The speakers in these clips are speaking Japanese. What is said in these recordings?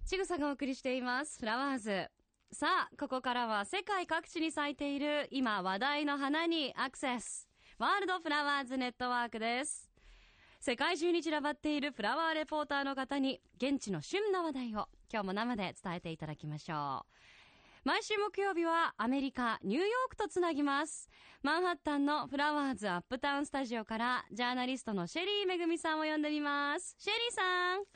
ちぐさがお送りしていますフラワーズ。さあここからは世界各地に咲いている今話題の花にアクセス、ワールドフラワーズネットワークです。世界中に散らばっているフラワーレポーターの方に現地の旬な話題を今日も生で伝えていただきましょう。毎週木曜日はアメリカニューヨークとつなぎます。マンハッタンのフラワーズアップタウンスタジオからジャーナリストのシェリーめぐみさんを呼んでみます。シェリーさん。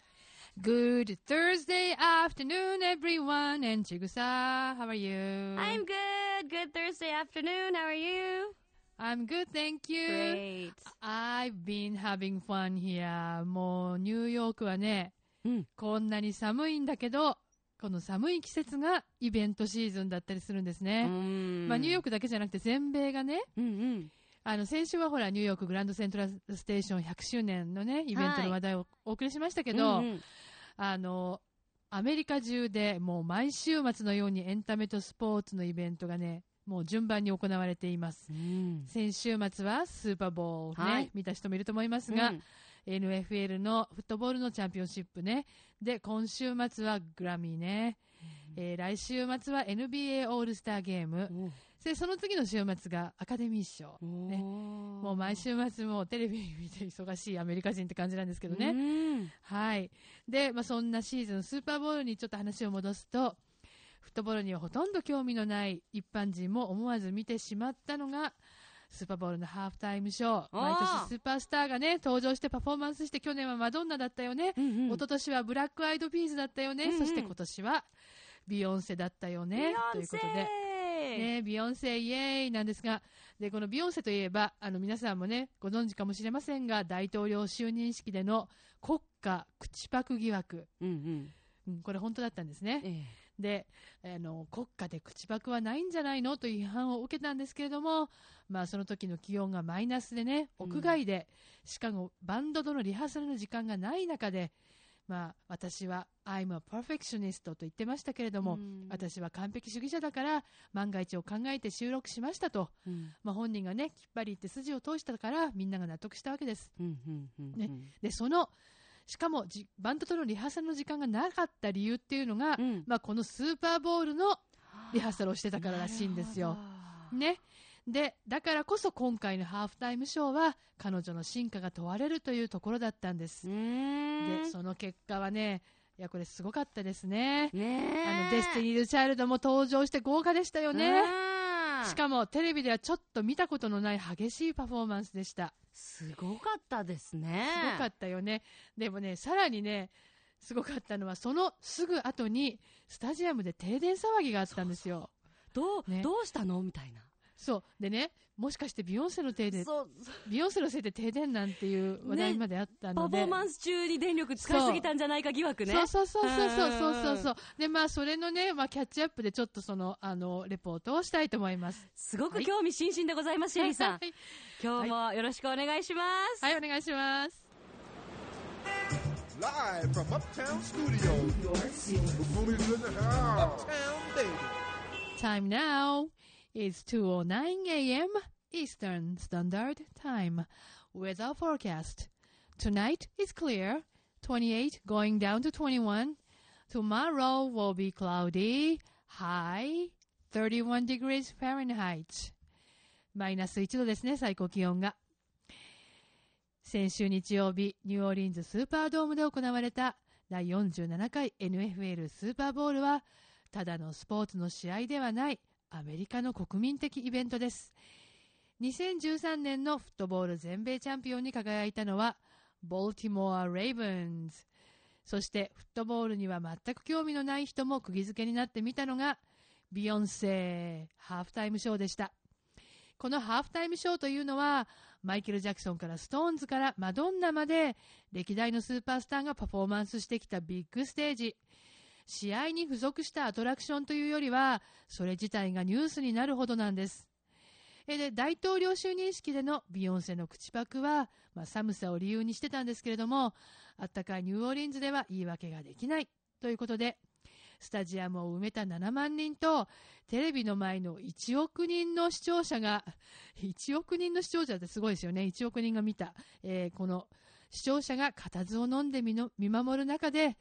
Good Thursday afternoon, everyone. And Chigusa, how are you? I'm good. Good Thursday afternoon. How are you? I'm good, thank you. Great. I've been having fun here. もうニューヨークはね、こんなに寒いんだけど、この寒い季節がイベントシーズンだったりするんですね。まあニューヨークだけじゃなくて全米がね、先週はほらニューヨークグランドセントラルステーション100周年のねイベントの話題をお送りしましたけど、アメリカ中でもう毎週末のようにエンタメとスポーツのイベントがねもう順番に行われています。先週末はスーパーボウルね、見た人もいると思いますが、NFL のフットボールのチャンピオンシップね。で、今週末はグラミーね。来週末は NBA オールスターゲーム。で、その次の週末がアカデミー賞。ね、もう毎週末もテレビ見て忙しいアメリカ人って感じなんですけどね。はい。で、まあそんなシーズン、スーパーボウルにちょっと話を戻すと、フットボールにはほとんど興味のない一般人も思わず見てしまったのが、スーパーボウルのハーフタイムショー。毎年スーパースターがね、登場してパフォーマンスして、去年はマドンナだったよね。一昨年はブラックアイドピースだったよね。そして今年はビヨンセだったよね。ということで。ね、ビヨンセイエーイなんですが、で、このビヨンセといえば、皆さんもね、ご存知かもしれませんが、大統領就任式での国家口パク疑惑。これ本当だったんですね。で、国家で口パクはないんじゃないのという批判を受けたんですけれども、まあその時の気温がマイナスでね、屋外で、しかもバンドとのリハーサルの時間がない中で、まあ私は I'm a perfectionist と言ってましたけれども、私は完璧主義者だから万が一を考えて収録しましたと、まあ本人がね、きっぱり言って筋を通したからみんなが納得したわけです。ね、で、しかもバンドとのリハーサルの時間がなかった理由っていうのが、まあこのスーパーボウルのリハーサルをしてたかららしいんですよ。ね。で、だからこそ今回のハーフタイムショーは彼女の真価が問われるというところだったんです。で、その結果はね、いやこれすごかったですね。デスティニーズチャイルドも登場して豪華でしたよね。しかもテレビではちょっと見たことのない激しいパフォーマンスでした。 すごかったですね。 すごかったよね。でもね、さらにね、すごかったのはそのすぐ後にスタジアムで停電騒ぎがあったんですよ。 どうしたのみたいな。 そう。でね、もしかしてビヨンセのせいで停電なんていう話題まであったので、 パフォーマンス中に電力使いすぎたんじゃないか疑惑ね。 そう。で、まあ、それのね、まあ、キャッチアップでちょっとレポートをしたいと思います。 すごく興味津々でございます、シェリーさん。今日もよろしくお願いします。 はい、お願いします。 Live from Uptown Studios. New York City. Uptown Baby. Time now is 2:09 a.m. Eastern Standard Time. Weather forecast. Tonight is clear, 28 going down to 21. Tomorrow will be cloudy, high 31 degrees Fahrenheit. マイナス1度ですね、最高気温が。先週日曜日、ニューオーリンズスーパードームで行われた第47回 NFL スーパーボウルは、ただのスポーツの試合ではないアメリカの国民的イベントです。2013年のフットボール全米チャンピオンに輝いたのは、ボルティモア・レイブンズ。そしてフットボールには全く興味のない人も釘付けになってみたのが、ビヨンセハーフタイムショーでした。このハーフタイムショーというのは、マイケル・ジャクソンからストーンズからマドンナまで、歴代のスーパースターがパフォーマンスしてきたビッグステージ。試合に付属したアトラクションというよりは、それ自体がニュースになるほどなんです。で、大統領就任式でのビヨンセの口パクは、寒さを理由にしてたんですけれども、あったかいニューオーリンズでは言い訳ができないということで、スタジアムを埋めた7万人と、テレビの前の1億人の視聴者が、1億人の視聴者ってすごいですよね。1億人が見た。この視聴者が固唾を飲んで見守る中で、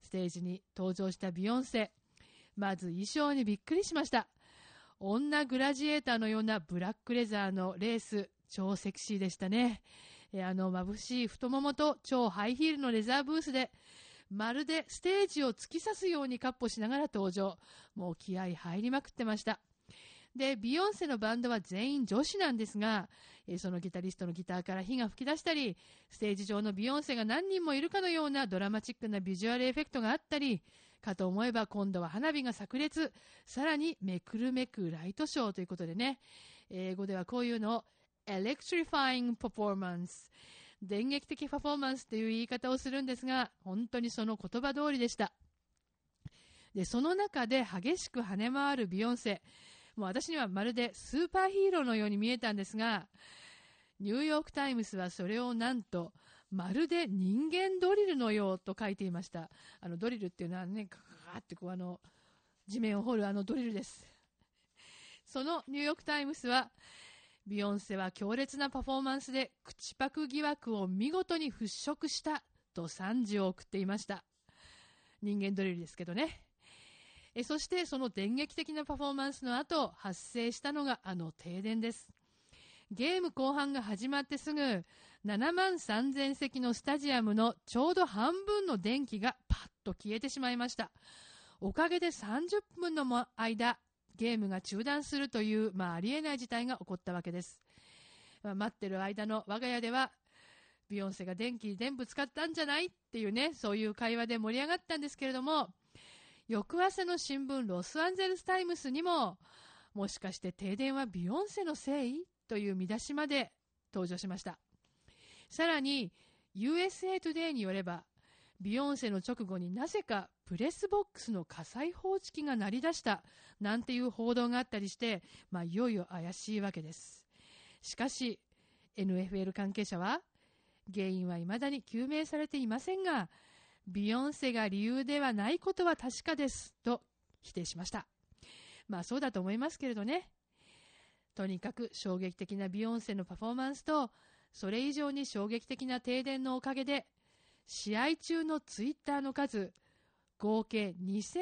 ステージに登場したビヨンセ。まず衣装にびっくりしました。女グラジエーターのようなブラックレザーのレース、超セクシーでしたね。眩しい太ももと超ハイヒールのレザーブースで、まるでステージを突き刺すようにカッ歩しながら登場。もう気合入りまくってました。で、ビヨンセのバンドは全員女子なんですが、そのギタリストのギターから火が吹き出したり、ステージ上のビヨンセが何人もいるかのようなドラマチックなビジュアルエフェクトがあったり、かと思えば今度は花火が炸裂、さらにめくるめくライトショーということでね、英語ではこういうのをelectrifying performance、電撃的パフォーマンスという言い方をするんですが、本当にその言葉通りでした。で、その中で激しく跳ね回るビヨンセ、もう私にはまるでスーパーヒーローのように見えたんですが、ニューヨークタイムズはそれをなんとまるで人間ドリルのようと書いていました。ドリルっていうのはね、ガーってこう地面を掘るドリルです。そのニューヨークタイムズは、ビヨンセは強烈なパフォーマンスで口パク疑惑を見事に払拭したと賛辞を送っていました。人間ドリルですけどね。そしてその電撃的なパフォーマンスの後、発生したのが停電です。ゲーム後半が始まってすぐ、7万3000席のスタジアムのちょうど半分の電気がパッと消えてしまいました。おかげで30分の間、ゲームが中断するという、ありえない事態が起こったわけです。待ってる間の我が家では、ビヨンセが電気全部使ったんじゃないっていうね、そういう会話で盛り上がったんですけれども、翌朝の新聞ロサンゼルスタイムスにも、もしかして停電はビヨンセのせいという見出しまで登場しました。さらに USA Today によれば、ビヨンセの直後になぜかプレスボックスの火災報知器が鳴り出したなんていう報道があったりして、いよいよ怪しいわけです。しかし NFL 関係者は、原因は未だに究明されていませんが、ビヨンセが理由ではないことは確かですと否定しました。そうだと思いますけれどね。とにかく衝撃的なビヨンセのパフォーマンスと、それ以上に衝撃的な停電のおかげで、試合中のツイッターの数、合計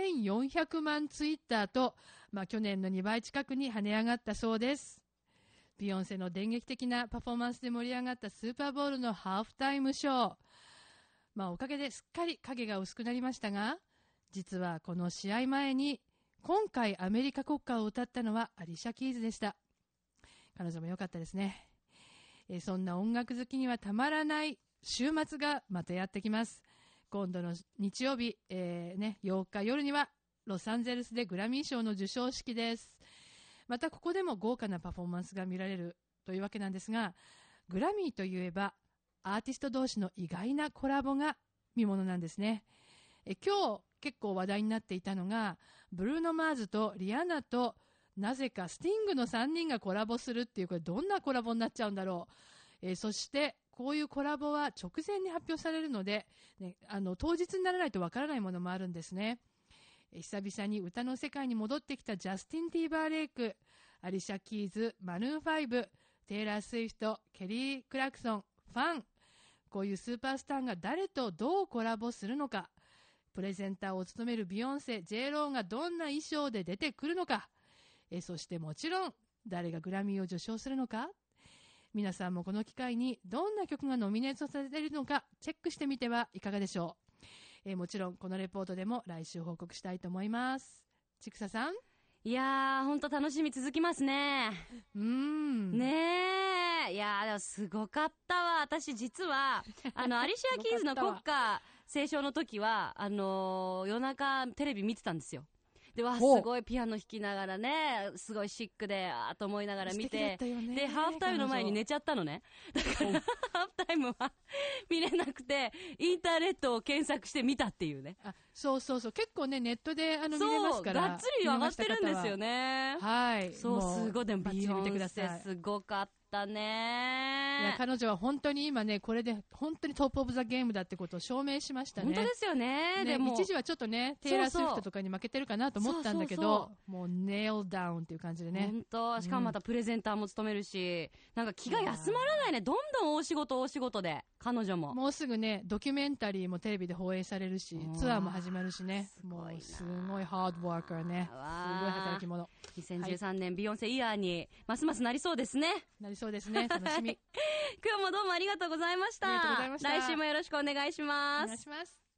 2400万ツイッターと、去年の2倍近くに跳ね上がったそうです。ビヨンセの電撃的なパフォーマンスで盛り上がったスーパーボウルのハーフタイムショー。おかげですっかり影が薄くなりましたが、実はこの試合前に今回アメリカ国歌を歌ったのはアリシャ・キーズでした。彼女も良かったですね。そんな音楽好きにはたまらない週末がまたやってきます。今度の日曜日、8日夜にはロサンゼルスでグラミー賞の授賞式です。またここでも豪華なパフォーマンスが見られるというわけなんですが、グラミーといえばアーティスト同士の意外なコラボが見ものなんですね。今日結構話題になっていたのが、ブルーノ・マーズとリアナとなぜかスティングの3人がコラボするっていう、これどんなコラボになっちゃうんだろう。そしてこういうコラボは直前に発表されるので、当日にならないとわからないものもあるんですね。久々に歌の世界に戻ってきたジャスティン・ティーバーレイク、アリシャ・キーズ、マヌーン5、テイラー・スウィフト、ケリー・クラクソン、ファン、こういうスーパースターが誰とどうコラボするのか、プレゼンターを務めるビヨンセ、J. ローがどんな衣装で出てくるのか、そしてもちろん誰がグラミーを受賞するのか、皆さんもこの機会にどんな曲がノミネートされているのかチェックしてみてはいかがでしょう。もちろんこのレポートでも来週報告したいと思います。ちくささん。 いやー、ほんと楽しみ続きますね。ねえ。いやー、でもすごかったわ。私実は、アリシア・キーズの国歌斉唱の時は、夜中テレビ見てたんですよ。で、すごいピアノ弾きながらね、すごいシックで、と思いながら見て、で、ハーフタイムの前に寝ちゃったのね。だから、ハーフタイムは見れなくて、インターネットを検索して見たっていうね。 そう。結構ね、ネットで見れますから。 がっつり上がってるんですよね。 はい。 そう、すごい。でも、ビヨンセすごかった。 ったね。 いや、彼女は本当に今ね、これで本当にトップオブザゲームだってことを証明しましたね。 本当ですよね。でも一時はちょっとね、テイラー・スウィフトとかに負けてるかなと思ったんだけど、もうネイルダウンっていう感じでね。 本当、しかもまたプレゼンターも務めるし、なんか気が休まらないね。どんどん大仕事で、彼女も。 もうすぐね、ドキュメンタリーもテレビで放映されるし、ツアーも始まるしね。もうすごいハードワーカーね。すごい働き者。 2013年ビヨンセイヤーにますますなりそうですね。 なりそうですね。楽しみ。 今日もどうもありがとうございました。 ありがとうございました。 来週もよろしくお願いします。 お願いします。